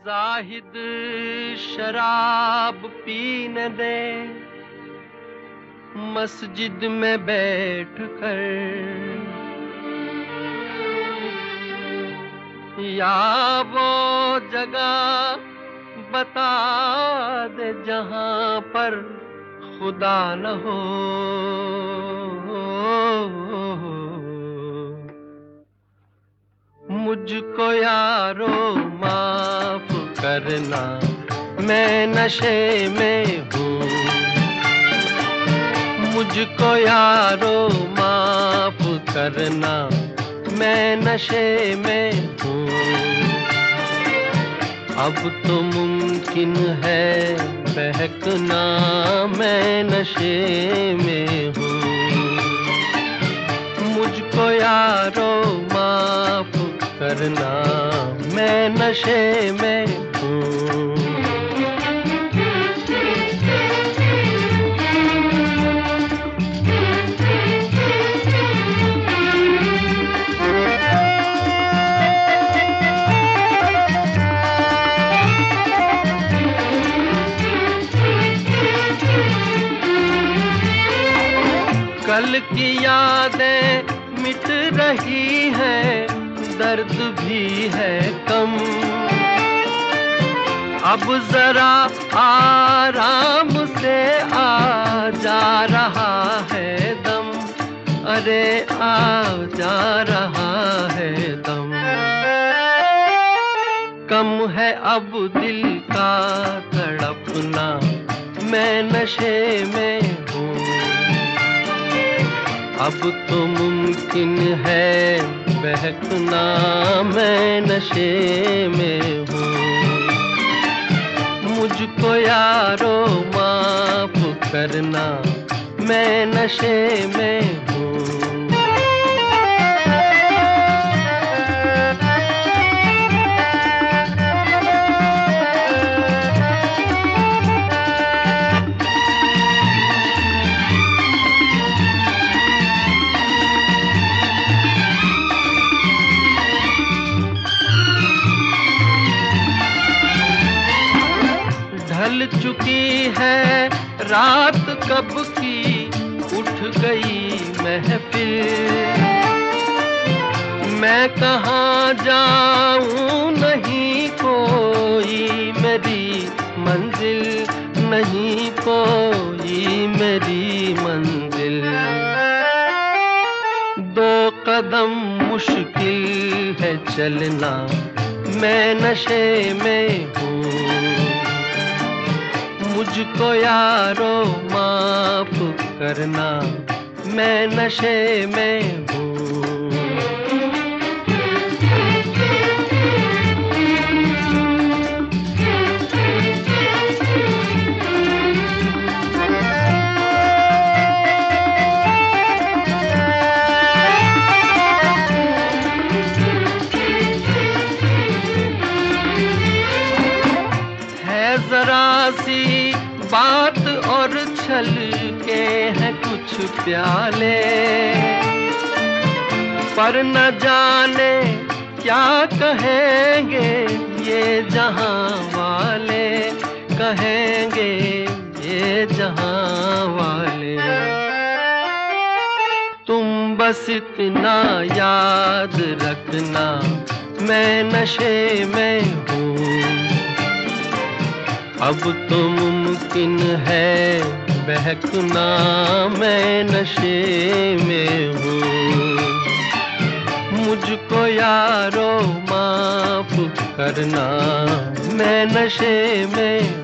जाहिद शराब पीने दे मस्जिद में बैठ कर, या वो जगह बता दे जहां पर खुदा न हो। मुझको यारो माफ करना, मैं नशे में हूँ। मुझको यारो माफ करना, मैं नशे में हूँ। अब तो मुमकिन है बहकना, मैं नशे में हूँ। मुझको यारो माफ करना, मैं नशे में हूँ। कल की यादें मिट रही हैं, दर्द भी है कम। अब जरा आराम से आ जा रहा है दम, अरे आ जा रहा है दम। कम है अब दिल का तड़पना, मैं नशे में हूँ। अब तो मुमकिन है बहकना, मैं नशे में हूँ। मुझको यारो माफ करना, मैं नशे में हूँ। ढल चुकी है रात कब की, उठ गई महफिल। मैं कहाँ जाऊं, नहीं कोई मेरी मंजिल, नहीं कोई मेरी मंजिल। दो कदम मुश्किल है चलना, मैं नशे में हूँ। मुझको यारो माफ करना, मैं नशे में हूँ। है जरा सी बात और छल के हैं कुछ प्याले, पर न जाने क्या कहेंगे ये जहां वाले, कहेंगे ये जहां वाले। तुम बस इतना याद रखना, मैं नशे में हूँ। अब तो मुमकिन है बहकना, मैं नशे में हूँ। मुझको यारो माफ करना, मैं नशे में